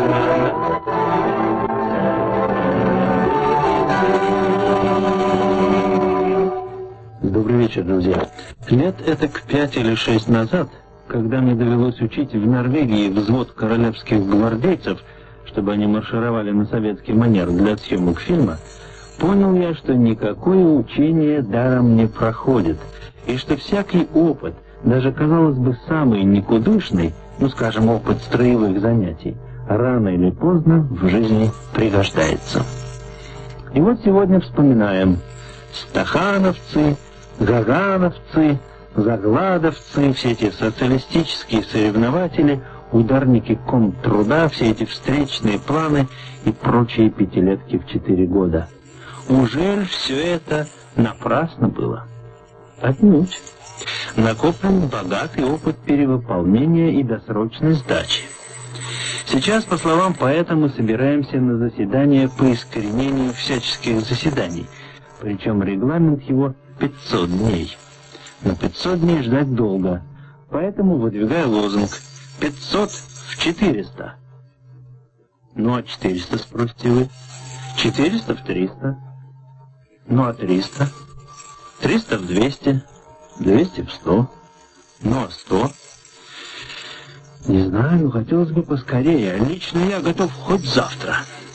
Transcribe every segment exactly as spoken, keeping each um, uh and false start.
Добрый вечер, друзья. Лет этак пять или шесть назад, когда мне довелось учить в Норвегии взвод королевских гвардейцев, чтобы они маршировали на советский манер для съемок фильма, понял я, что никакое учение даром не проходит, и что всякий опыт, даже, казалось бы, самый никудышный, ну, скажем, опыт строевых занятий, рано или поздно в жизни пригождается. И вот сегодня вспоминаем стахановцы, гагановцы, загладовцы, все эти социалистические соревнователи, ударники комтруда, все эти встречные планы и прочие пятилетки в четыре года. Ужель все это напрасно было? Отнюдь. Накоплен богатый опыт перевыполнения и досрочной сдачи. Сейчас, по словам поэта, мы собираемся на заседание по искоренению всяческих заседаний, причем регламент его пятьсот дней. Но пятьсот дней ждать долго, поэтому выдвигаю лозунг пятьсот в четыреста. Ну а четыреста, спросите вы? четыреста в триста. Ну а триста? триста в двести. двести в сто. Ну а сто? Не знаю, хотелось бы поскорее. Лично я готов хоть завтра.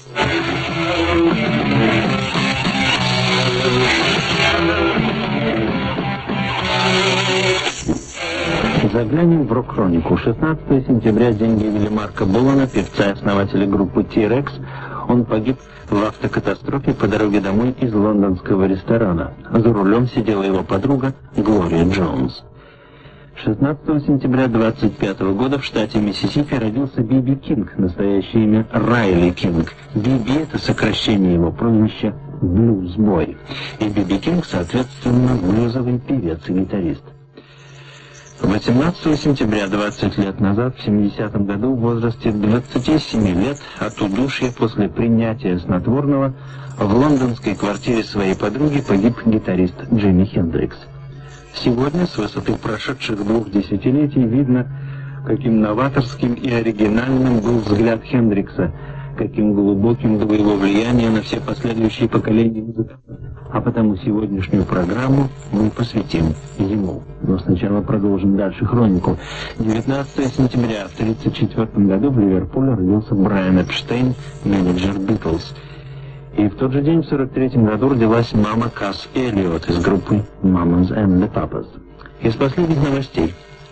Заглянем в рок-хронику. шестнадцатого сентября, день гибели Марка Болана, певца и основателя группы T-Rex. Он погиб в автокатастрофе по дороге домой из лондонского ресторана. За рулем сидела его подруга Глория Джонс. шестнадцатого сентября двадцать пятого года в штате Миссисипи родился Би Би Кинг, настоящее имя Райли Кинг. Би Би — это сокращение его прозвища «Блюз-бой». И Би Би Кинг, соответственно, блюзовый певец и гитарист. восемнадцатого сентября двадцать лет назад, в семидесятом году, в возрасте двадцати семи лет, от удушья после принятия снотворного, в лондонской квартире своей подруги погиб гитарист Джимми Хендрикс. Сегодня, с высоты прошедших двух десятилетий, видно, каким новаторским и оригинальным был взгляд Хендрикса, каким глубоким было его влияние на все последующие поколения музыкантов. А потому сегодняшнюю программу мы посвятим ему. Но сначала продолжим дальше хронику. девятнадцатого сентября в тысяча девятьсот тридцать четвёртом году в Ливерпуле родился Брайан Эпштейн, менеджер Битлз. И в тот же день, в сорок третьем году, родилась мама Касс Эллиот из группы Mamas and the Papas. Из последних новостей.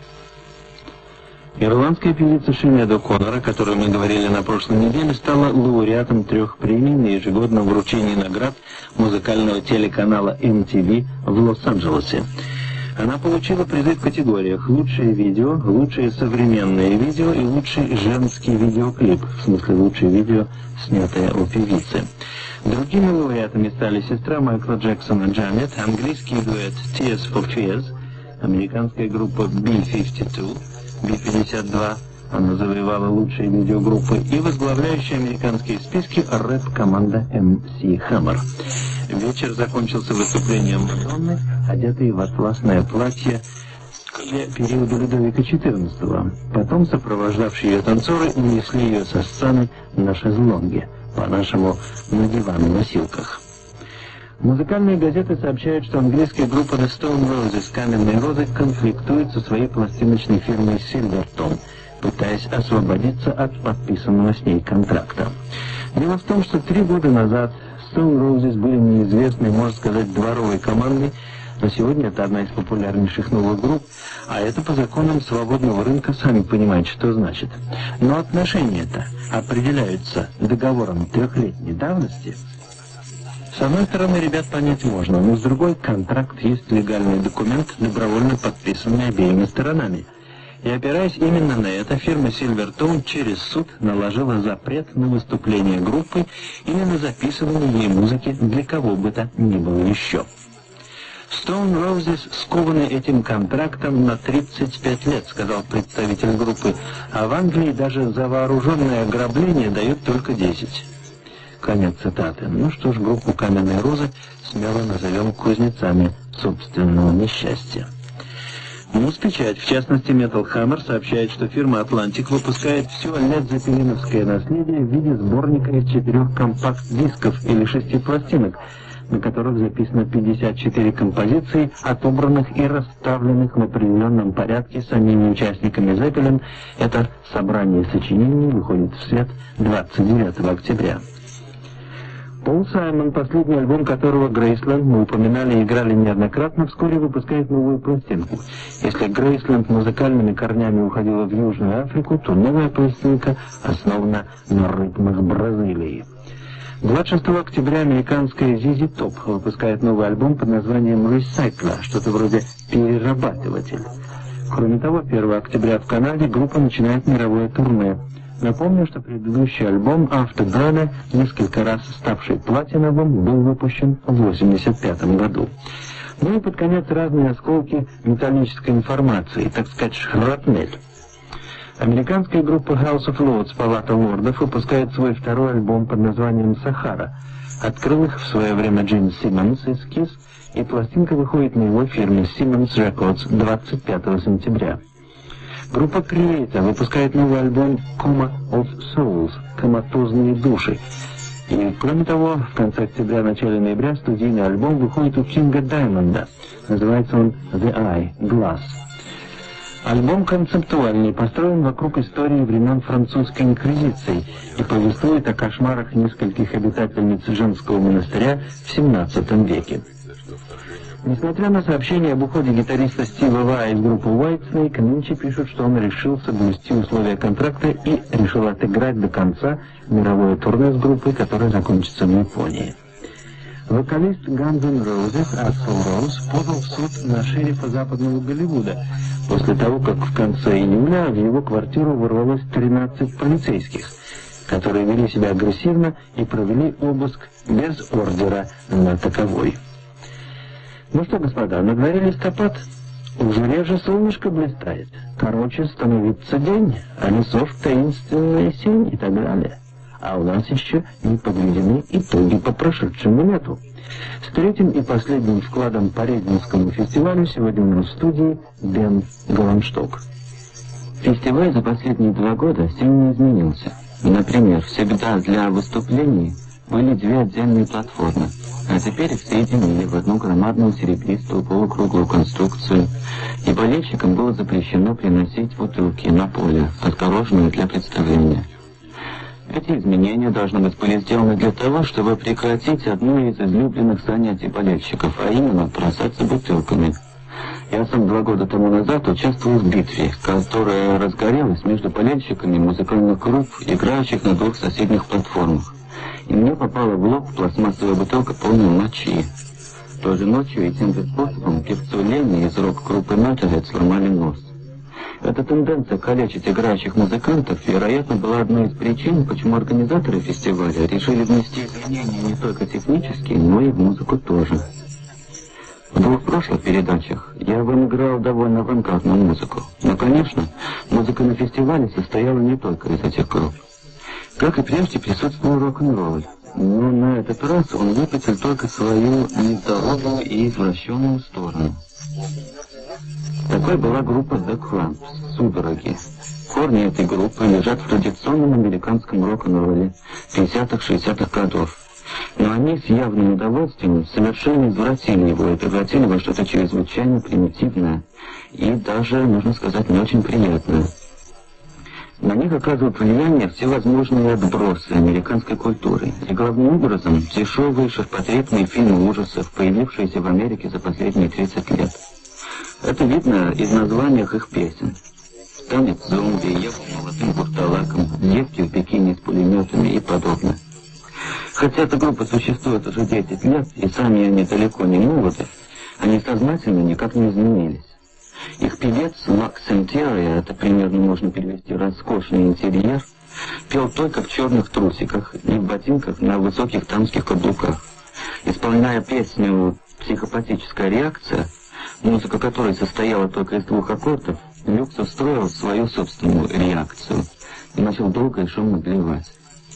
Ирландская певица Синеад О'Коннор, о которой мы говорили на прошлой неделе, стала лауреатом трех премий на ежегодном вручении наград музыкального телеканала эм ти ви в Лос-Анджелесе. Она получила призы в категориях «Лучшее видео», «Лучшее современное видео» и «Лучший женский видеоклип», в смысле «Лучшее видео, снятое у певицы». Другими лауреатами стали сестра Майкла Джексона Джанет, английский дуэт Tears for Fears, американская группа би пятьдесят два, би пятьдесят два, она завоевала лучшие видеогруппы, и возглавляющая американские списки рэп-команда эм си Hammer. Вечер закончился выступлением Мадонны, одетой в атласное платье периода Людовика четырнадцатого. Потом сопровождавшие ее танцоры унесли ее со сцены на шезлонге, по-нашему на диван-носилках. Музыкальные газеты сообщают, что английская группа The Stone Roses «Каменные розы» конфликтует со своей пластиночной фирмой Silvertone, пытаясь освободиться от подписанного с ней контракта. Дело в том, что три года назад Stone Roses были неизвестной, можно сказать, дворовой командой, но сегодня это одна из популярнейших новых групп, а это по законам свободного рынка, сами понимаете, что значит. Но отношения-то определяются договором трехлетней давности. С одной стороны, ребят понять можно, но с другой, контракт есть легальный документ, добровольно подписанный обеими сторонами. И опираясь именно на это, фирма Silvertone через суд наложила запрет на выступление группы или на записывание ей музыки для кого бы то ни было еще. Stone Roses скованы этим контрактом на тридцать пять лет, сказал представитель группы, а в Англии даже за вооруженное ограбление дают только десять. Конец цитаты. Ну что ж, группу «Каменные розы» смело назовем кузнецами собственного несчастья. Муз-печать, в частности Metal Hammer, сообщает, что фирма Atlantic выпускает все лед-зеппелиновское наследие в виде сборника из четырех компакт-дисков или шести пластинок, на которых записано пятьдесят четыре композиции, отобранных и расставленных в определенном порядке самими участниками Zeppelin. Это собрание сочинений выходит в свет двадцать девятого октября. Пол Саймон, последний альбом которого Грейсленд мы упоминали и играли неоднократно, вскоре выпускает новую пластинку. Если Грейсленд музыкальными корнями уходила в Южную Африку, то новая пластинка основана на ритмах Бразилии. двадцать шестого октября американская зизи Топ выпускает новый альбом под названием «Recycler», что-то вроде «перерабатыватель». Кроме того, первого октября в Канаде группа начинает мировое турне. Напомню, что предыдущий альбом «Afterburner», несколько раз ставший платиновым, был выпущен в восемьдесят пятом году. Ну и под конец разные осколки металлической информации, так сказать, шрапнель. Американская группа House of Lords, Палата лордов, выпускает свой второй альбом под названием «Сахара». Открыл их в свое время Джин Симмонс из Kiss, и пластинка выходит на его фирме Simmons Records двадцать пятого сентября. Группа Creator выпускает новый альбом «Coma of Souls» — «Коматозные души». И, кроме того, в конце октября, начале ноября студийный альбом выходит у Кинга Даймонда. Называется он «The Eye» — «Глаз». Альбом концептуальный, построен вокруг истории времен французской инквизиции и повествует о кошмарах нескольких обитательниц женского монастыря в семнадцатом веке. Несмотря на сообщение об уходе гитариста Стива Вая из группы Whitesnake, нынче пишут, что он решил соблюсти условия контракта и решил отыграть до конца мировое турне с группой, которое закончится в Японии. Вокалист Guns N' Roses Axl Rose подал в суд на шерифа западного Голливуда после того, как в конце июля в его квартиру ворвалось тринадцать полицейских, которые вели себя агрессивно и провели обыск без ордера на таковой. Ну что, господа, на дворе листопад, уже реже солнышко блистает, короче становится день, а лесов таинственная сень и так далее. А у нас еще не подведены итоги по прошедшему лету. С третьим и последним вкладом по Регнинскому фестивалю сегодня у нас в студии Бен Голландшток. Фестиваль за последние два года сильно изменился. Например, всегда для выступлений были две отдельные платформы, а теперь их соединили в одну громадную серебристую полукруглую конструкцию, и болельщикам было запрещено приносить бутылки на поле, отгороженные для представления. Эти изменения, должны быть, были сделаны для того, чтобы прекратить одно из излюбленных занятий болельщиков, а именно бросаться бутылками. Я сам два года тому назад участвовал в битве, которая разгорелась между болельщиками музыкальных групп, играющих на двух соседних платформах. И мне попала в лоб пластмассовая бутылка полной мочи. Той же ночью и тем же способом певцу Ленни из рок-группы Motorhead сломали нос. Эта тенденция калечить играющих музыкантов, вероятно, была одной из причин, почему организаторы фестиваля решили внести изменения не только технические, но и в музыку тоже. В двух прошлых передачах я вам играл довольно авангардную музыку, но, конечно, музыка на фестивале состояла не только из этих групп. Как и прежде, присутствовал рок-н-ролл, но на этот раз он выпятил только свою нездоровую и извращенную сторону. Такой была группа The Cramps, «Судороги». Корни этой группы лежат в традиционном американском рок-н-ролле пятидесятых-шестидесятых годов. Но они с явным удовольствием совершенно извратили его и превратили во что-то чрезвычайно примитивное и даже, можно сказать, не очень приятное. На них оказывают влияние всевозможные отбросы американской культуры, и главным образом дешевые ширпотребные фильмы ужасов, появившиеся в Америке за последние тридцать лет. Это видно из названий их песен. «Танец зомби», «Я с молодым бурталаком», «Девки в бикини с пулеметами» и подобное. Хотя эта группа существует уже десять лет, и сами они далеко не молоды, они сознательно никак не изменились. Их певец Макс Интерия, это примерно можно перевести «роскошный интерьер», пел только в черных трусиках и в ботинках на высоких дамских каблуках. Исполняя песню «Психопатическая реакция», музыка которой состояла только из двух аккордов, Люкс устроил свою собственную реакцию и начал долго и шумно блевать.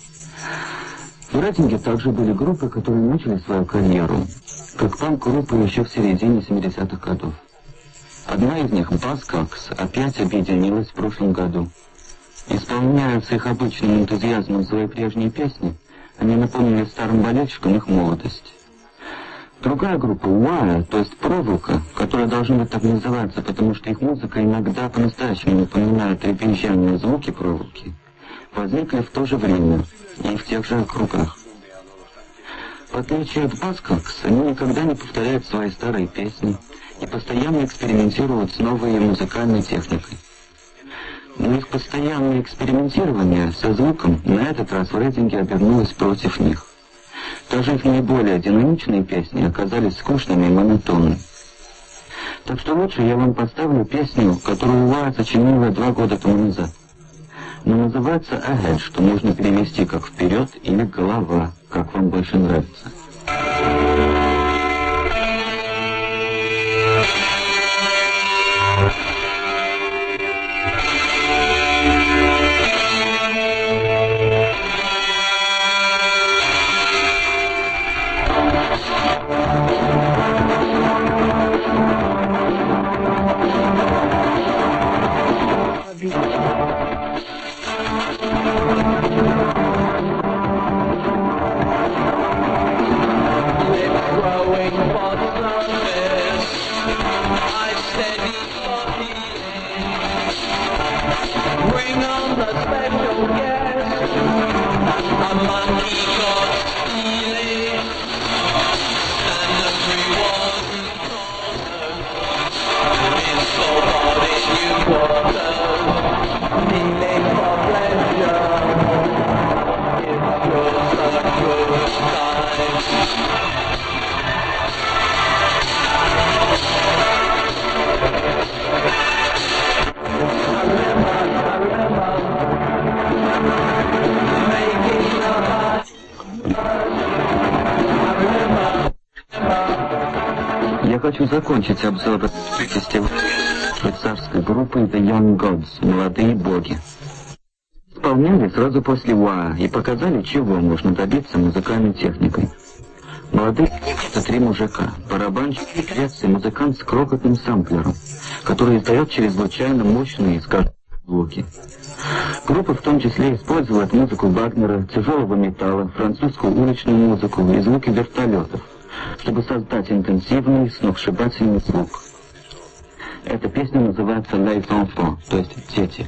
В рейтинге также были группы, которые начали свою карьеру, как панк-группы еще в середине семидесятых годов. Одна из них, Buzzcocks, опять объединилась в прошлом году. Исполняя с их обычным энтузиазмом свои прежние песни, они напомнили старым болельщикам их молодость. Другая группа, Wire, то есть проволока, которая должна быть так называться, потому что их музыка иногда по-настоящему напоминает дребезжание звуки проволоки, возникли в то же время и в тех же кругах. В отличие от Buzzcocks, они никогда не повторяют свои старые песни и постоянно экспериментируют с новой музыкальной техникой. Но их постоянное экспериментирование со звуком на этот раз в рейтинге обернулось против них. Даже их наиболее динамичные песни оказались скучными и монотонными. Так что лучше я вам поставлю песню, которую Уайт сочинила два года тому назад. Но называется «Ahead», что можно перевести как «вперед» или «голова», как вам больше нравится. Я хочу закончить обзор фестиваля швейцарской группы The Young Gods, молодые боги. Исполняли сразу после Уа и показали, чего можно добиться музыкальной техникой. Молодые — это три мужика, барабанщик, певец и музыкант с крохотным самплером, который издает чрезвычайно мощные, скажем, звуки. Группа в том числе использует музыку Вагнера, тяжелого металла, французскую уличную музыку и звуки вертолетов, чтобы создать интенсивный, сногсшибательный звук. Эта песня называется «Les enfants», то есть «Дети».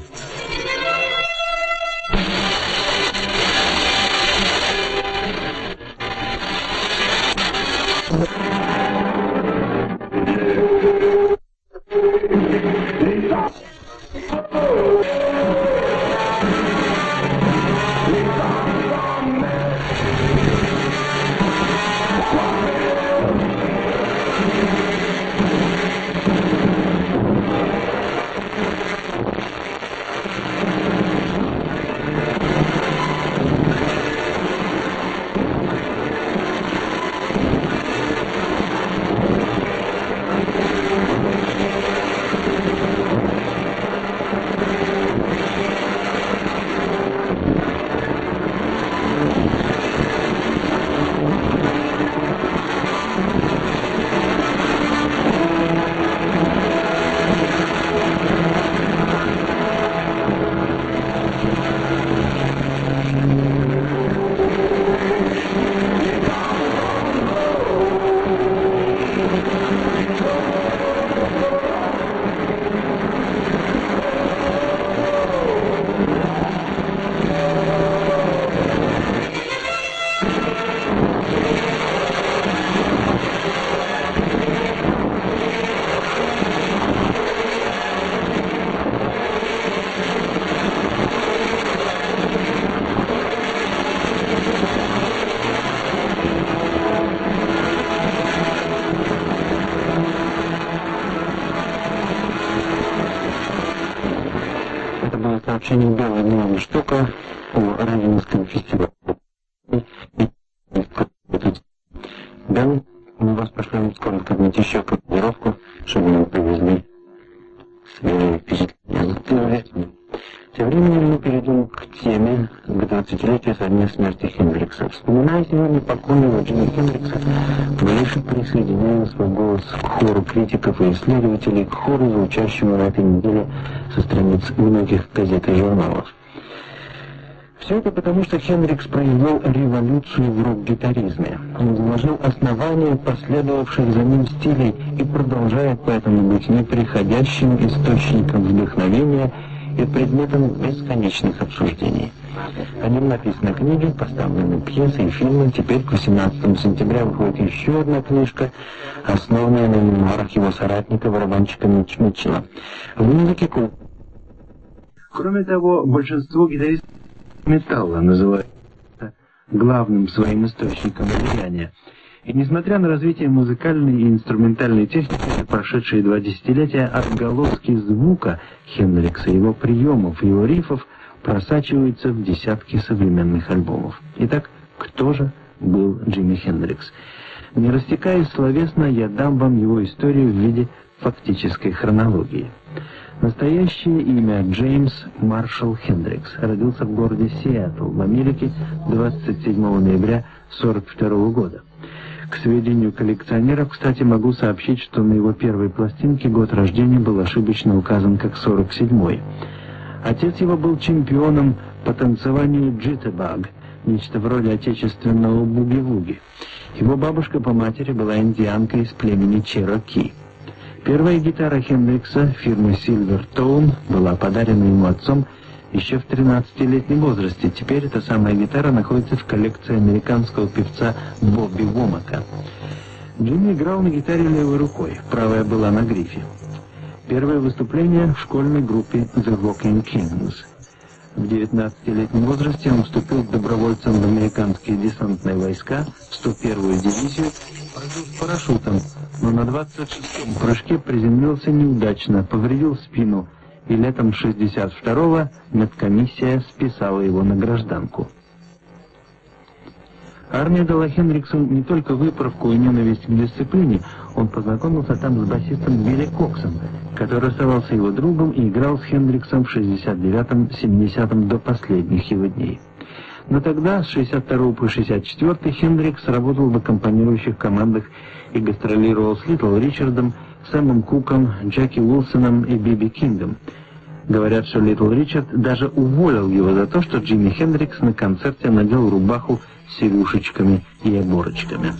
Сообщение «Белая главная штука» о Равенском фестивале. Белый, мы вас пошлем скоро как-нибудь еще командировку, чтобы нам привезли свои впечатления. Тем временем мы перейдем к теме, к двадцать двадцатилетия со дня смерти Хендрикса. Вспоминая сегодня покойного Джимми Хендрикса, Малишек присоединяет свой голос к хору критиков и исследователей, к хору, звучащему на этой неделе со страниц многих газет и журналов. Все это потому, что Хендрикс произвел революцию в рок-гитаризме. Он заложил основания последовавших за ним стилей и продолжает поэтому быть неприходящим источником вдохновения и предметом бесконечных обсуждений. О нем написаны книги, поставлены пьесы и фильмы. Теперь к восемнадцатому сентября выходит еще одна книжка, основанная на мемуарах его соратника, барабанщика Митч Митчелла. В музыке... Кроме того, большинство гитаристов металла называют главным своим источником влияния. И несмотря на развитие музыкальной и инструментальной техники за прошедшие два десятилетия, отголоски звука Хендрикса, его приемов, его рифов просачиваются в десятки современных альбомов. Итак, кто же был Джимми Хендрикс? Не растекаясь словесно, я дам вам его историю в виде фактической хронологии. Настоящее имя Джеймс Маршалл Хендрикс. Родился в городе Сиэтл в Америке двадцать седьмого ноября сорок второго года. К сведению коллекционеров, кстати, могу сообщить, что на его первой пластинке год рождения был ошибочно указан как сорок седьмой. Отец его был чемпионом по танцеванию джиттебаг, нечто вроде отечественного буги-вуги. Его бабушка по матери была индианкой из племени Чероки. Первая гитара Хендрикса фирмы Silver Tone была подарена ему отцом еще в тринадцатилетнем возрасте. Теперь эта самая гитара находится в коллекции американского певца Бобби Вомака. Джимми играл на гитаре левой рукой, правая была на грифе. Первое выступление в школьной группе The Walking Kings. В девятнадцатилетнем возрасте он вступил добровольцем в американские десантные войска, в сто первую дивизию, прыгал с парашютом, но на двадцать шестом прыжке приземлился неудачно, повредил спину, и летом шестьдесят второго медкомиссия списала его на гражданку. Армия дала Хендриксу не только выправку и ненависть к дисциплине, он познакомился там с басистом Билли Коксом, который оставался его другом и играл с Хендриксом в шестьдесят девятом — семидесятом до последних его дней. Но тогда, с шестьдесят второго по шестьдесят четвёртый, Хендрикс работал в аккомпанирующих командах и гастролировал с Литл Ричардом, Сэмом Куком, Джеки Уилсоном и Биби Кингом. Говорят, что Литл Ричард даже уволил его за то, что Джимми Хендрикс на концерте надел рубаху с сивушечками и оборочками.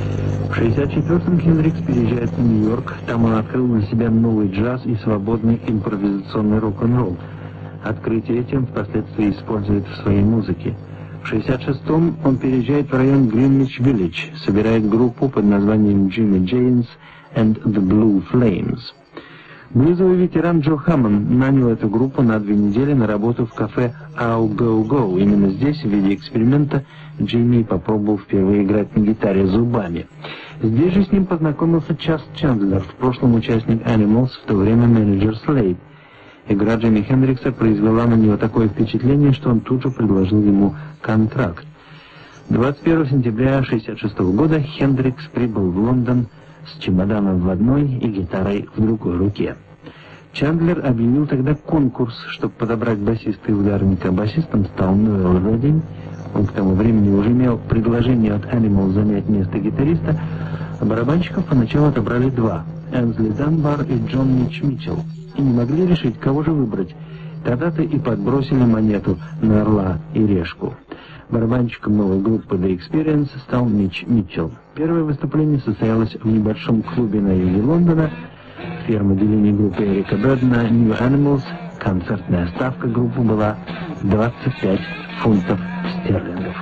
В шестьдесят четвёртом Хендрикс переезжает в Нью-Йорк. Там он открыл для себя новый джаз и свободный импровизационный рок-н-ролл. Открытие этим впоследствии использует в своей музыке. В шестьдесят шестом он переезжает в район Гринвич-Виллидж, собирает группу под названием Jimmy James and the Blue Flames. Блюзовый ветеран Джо Хаммон нанял эту группу на две недели на работу в кафе I'll Go Go. Именно здесь, в виде эксперимента, Джимми попробовал впервые играть на гитаре зубами. Здесь же с ним познакомился Чаз Чандлер, в прошлом участник Animals, в то время менеджер Slade. Игра Джимми Хендрикса произвела на него такое впечатление, что он тут же предложил ему контракт. двадцать первого сентября шестьдесят шестого года Хендрикс прибыл в Лондон с чемоданом в одной и гитарой в другой руке. Чандлер объявил тогда конкурс, чтобы подобрать басиста и ударника. Басистом стал Ноэл Реддинг. Он к тому времени уже имел предложение от Animal занять место гитариста, а барабанщиков поначалу отобрали два — Энсли Данбар и Джон Митч Митчелл, и не могли решить, кого же выбрать. Тогда-то и подбросили монету на орла и решку. Барабанщиком новой группы The Experience стал Митч Митчелл. Первое выступление состоялось в небольшом клубе на юге Лондона. Фирма отделения группы Эрика Брэдна New Animals. Концертная ставка группы была двадцать пять фунтов стерлингов.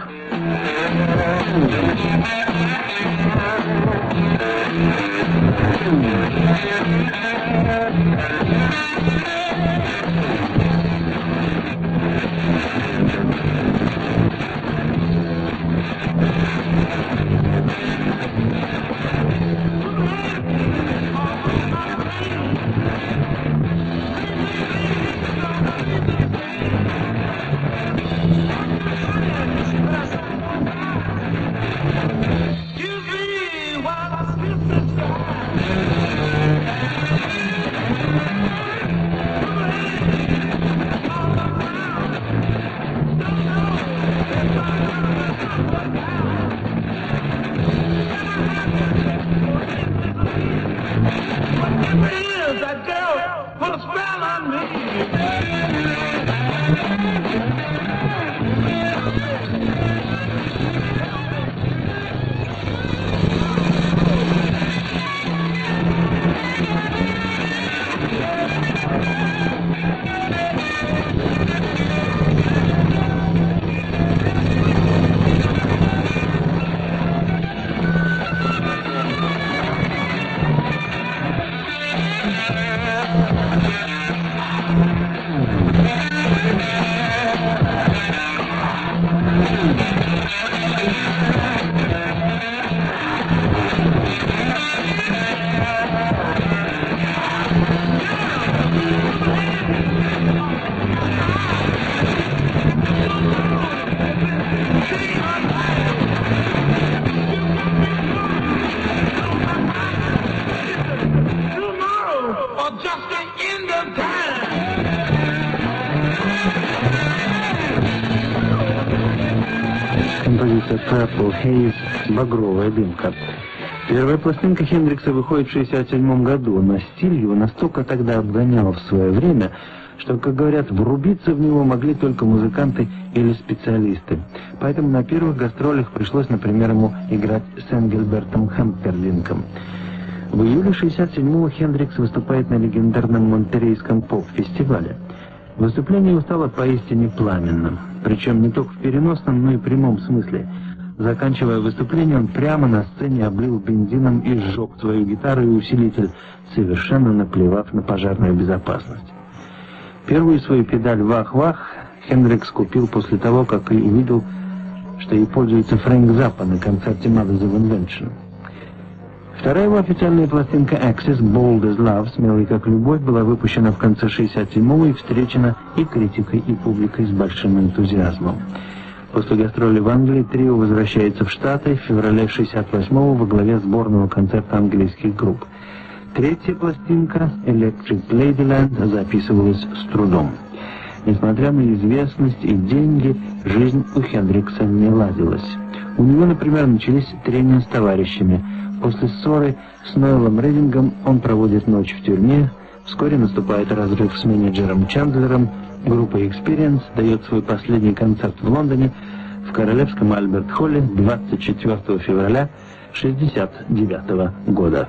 композиция Purple Haze «Багровая дымка». Первая пластинка Хендрикса выходит в шестьдесят седьмом году, но стиль его настолько тогда обгонял в свое время, что, как говорят, врубиться в него могли только музыканты или специалисты. Поэтому на первых гастролях пришлось, например, ему играть с Энгельбертом Хэмпердинком. В июле шестьдесят седьмого Хендрикс выступает на легендарном Монтерейском поп-фестивале. Выступление его стало поистине пламенным, причем не только в переносном, но и прямом смысле. Заканчивая выступление, он прямо на сцене облил бензином и сжег свою гитару и усилитель, совершенно наплевав на пожарную безопасность. Первую свою педаль «Вах-Вах» Хендрикс купил после того, как и увидел, что ей пользуется Фрэнк Заппа на концерте Mothers of Invention. Вторая его официальная пластинка «Axis» «Bold as Love», «Смелый как любовь», была выпущена в конце шестьдесят седьмого и встречена и критикой, и публикой с большим энтузиазмом. После гастроли в Англии трио возвращается в Штаты в феврале шестьдесят восьмого во главе сборного концерта английских групп. Третья пластинка «Electric Ladyland» записывалась с трудом. Несмотря на известность и деньги, жизнь у Хендрикса не ладилась. У него, например, начались трения с товарищами. После ссоры с Ноэлом Рейдингом он проводит ночь в тюрьме. Вскоре наступает разрыв с менеджером Чандлером. Группа Experience дает свой последний концерт в Лондоне в Королевском Альберт-Холле двадцать четвёртого февраля шестьдесят девятого года.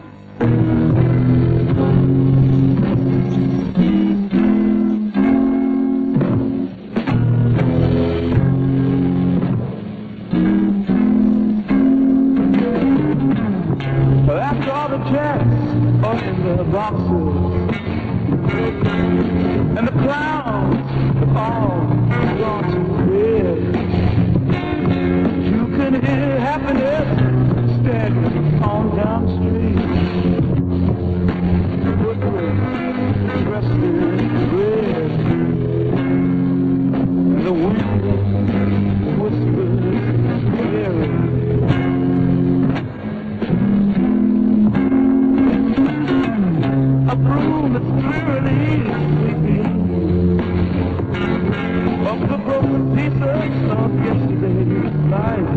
And the clouds have all gone to red. You can hear happiness staggering on down the street. Footprints dressed in red. And the wind whispers scary. A broom that's drearily sweeping up the broken pieces of yesterday's life.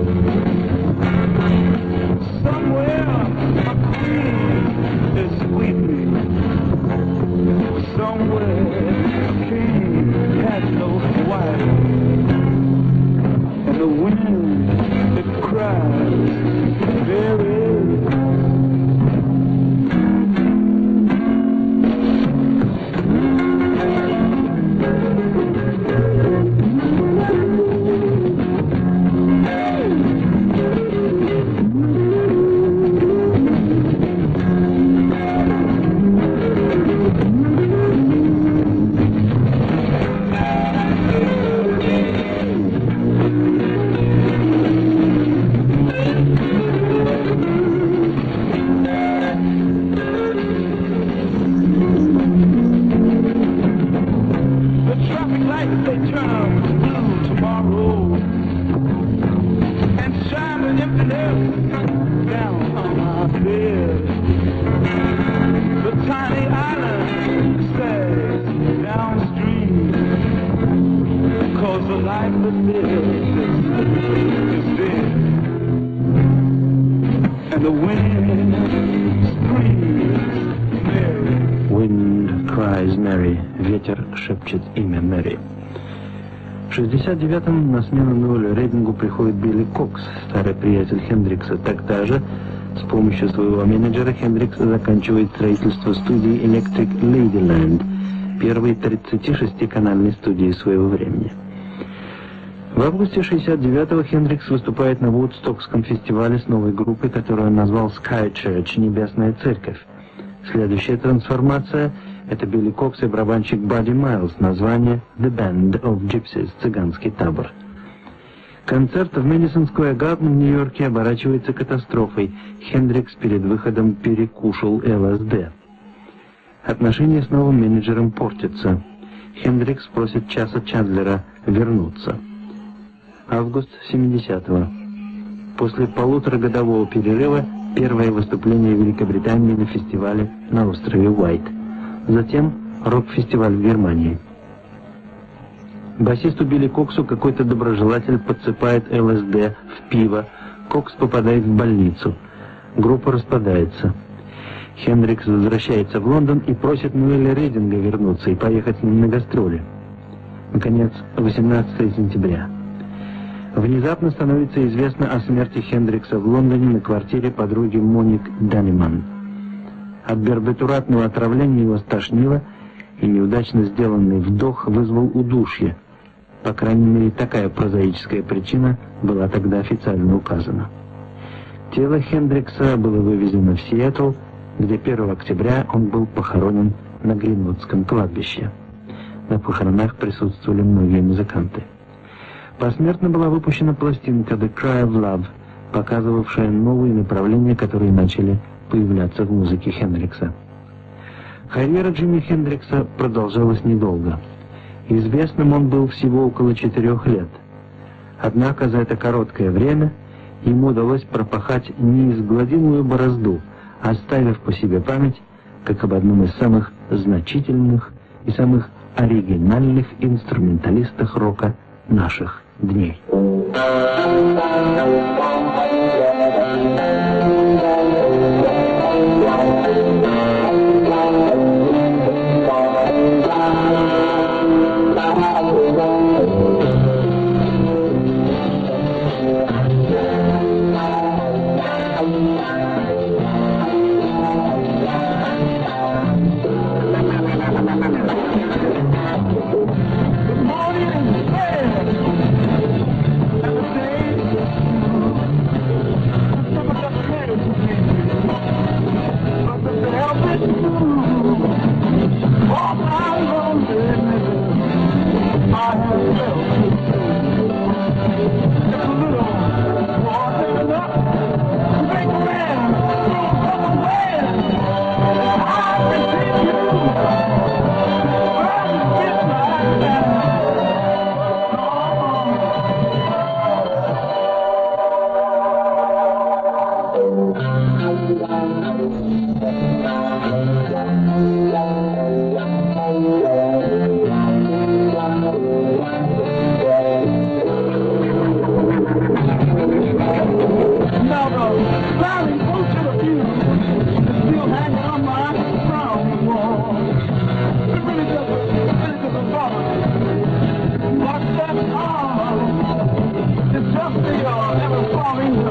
Somewhere a queen is weeping. Somewhere a king has no wife. And the wind that cries very. Шепчет имя Мэри. В шестьдесят девятом на смену Ноэлю Рейдингу приходит Билли Кокс, старый приятель Хендрикса. Тогда же, с помощью своего менеджера, Хендрикс заканчивает строительство студии Electric Ladyland, первой тридцатишестиканальной студии своего времени. В августе шестьдесят девятого Хендрикс выступает на Вудстокском фестивале с новой группой, которую он назвал Sky Church, Небесная Церковь. Следующая трансформация — это Билли Кокс и барабанщик Бадди Майлз, название «The Band of Gypsies» — «Цыганский табор». Концерт в Мэдисон Сквер Гарден в Нью-Йорке оборачивается катастрофой. Хендрикс перед выходом перекушал ЛСД. Отношения с новым менеджером портятся. Хендрикс просит Часа Чандлера вернуться. Август семидесятого. После полуторагодового перерыва первое выступление в Великобритании на фестивале на острове Уайт. Затем рок-фестиваль в Германии. Басисту Билли Коксу какой-то доброжелатель подсыпает ЛСД в пиво. Кокс попадает в больницу. Группа распадается. Хендрикс возвращается в Лондон и просит Ноэля Рейдинга вернуться и поехать с ним на гастроли. Наконец, восемнадцатого сентября. Внезапно становится известно о смерти Хендрикса в Лондоне на квартире подруги Моник Даннеман. От барбитуратного отравления его стошнило, и неудачно сделанный вдох вызвал удушье. По крайней мере, такая прозаическая причина была тогда официально указана. Тело Хендрикса было вывезено в Сиэтл, где первого октября он был похоронен на Гринвудском кладбище. На похоронах присутствовали многие музыканты. Посмертно была выпущена пластинка «The Cry of Love», показывавшая новые направления, которые начали появляться в музыке Хендрикса. Карьера Джимми Хендрикса продолжалась недолго. Известным он был всего около четырех лет. Однако за это короткое время ему удалось пропахать неизгладимую борозду, оставив по себе память как об одном из самых значительных и самых оригинальных инструменталистах рока наших дней. It's just the uh, ever-falling